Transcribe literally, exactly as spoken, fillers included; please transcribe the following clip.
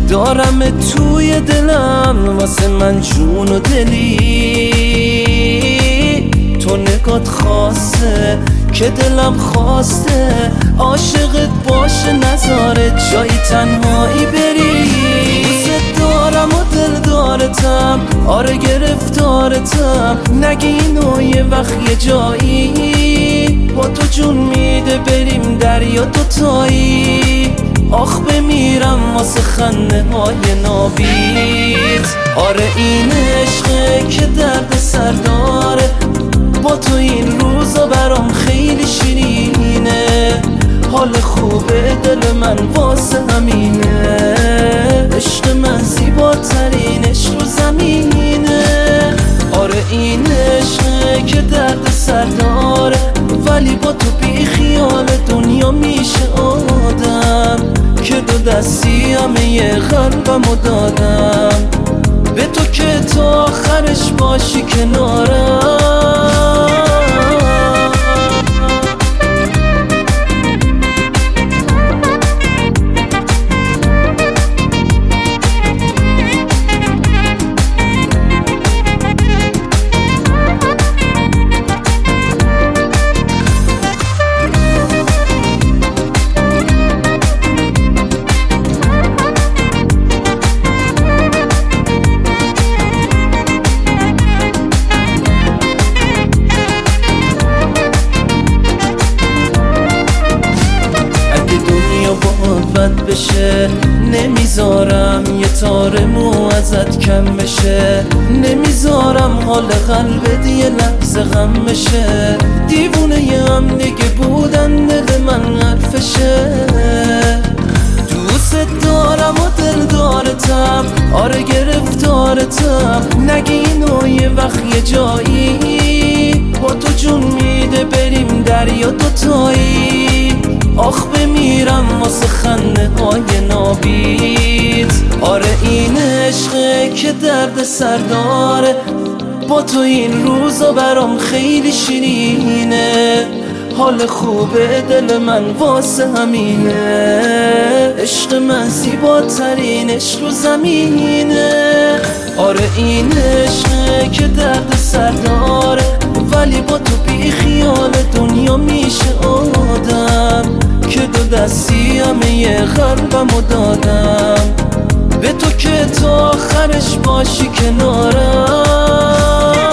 دارم توی دلم واسه من جون و دلی. تو نگات خواسته که دلم خواسته عاشقت باشه نذاره جایی تنهایی بری. دوست دارم و دل دارتم، آره گرفتارتم، نگی اینو یه وقت یه جایی با تو جون میده بریم دریا دوتایی. آخ بمیرم واسه خنده های نابید. آره این عشقه که درد سر داره، با تو این روزا برام خیلی شیرینه. حال خوبه دل من واسه همینه. عشق من زیباترین عشق رو زمینه. آره این عشقه که درد سر داره، ولی با تو بی خیال دنیا میشه آدم. که دو دستی همه قلبمو دادم به تو که تا آخرش باشی کنارم. بد بشه نمیذارم یه تار مو ازت کم بشه. نمیذارم حال قلبت یه لحظه غم بشه. دیوونه یه هم دیگه بودن دل من حرفشه. دوست دارم و دل دارتم، آره گرفتارتم، نگی اینو یه وقت یه جایی با تو جون میده بریم دریا دوتایی. آخ بمیرم واسه خنده های نابید. آره این عشقه که درد سر داره، با تو این روزا برام خیلی شیرینه. حال خوبه دل من واسه همینه. عشق من زیباترین عشق رو زمینه. آره این عشقه که درد سر داره، ولی با تو بی خیال دنیا میشه آدم. که دو دستی همه قلبمو دادم به تو که تا آخرش باشی کنارم.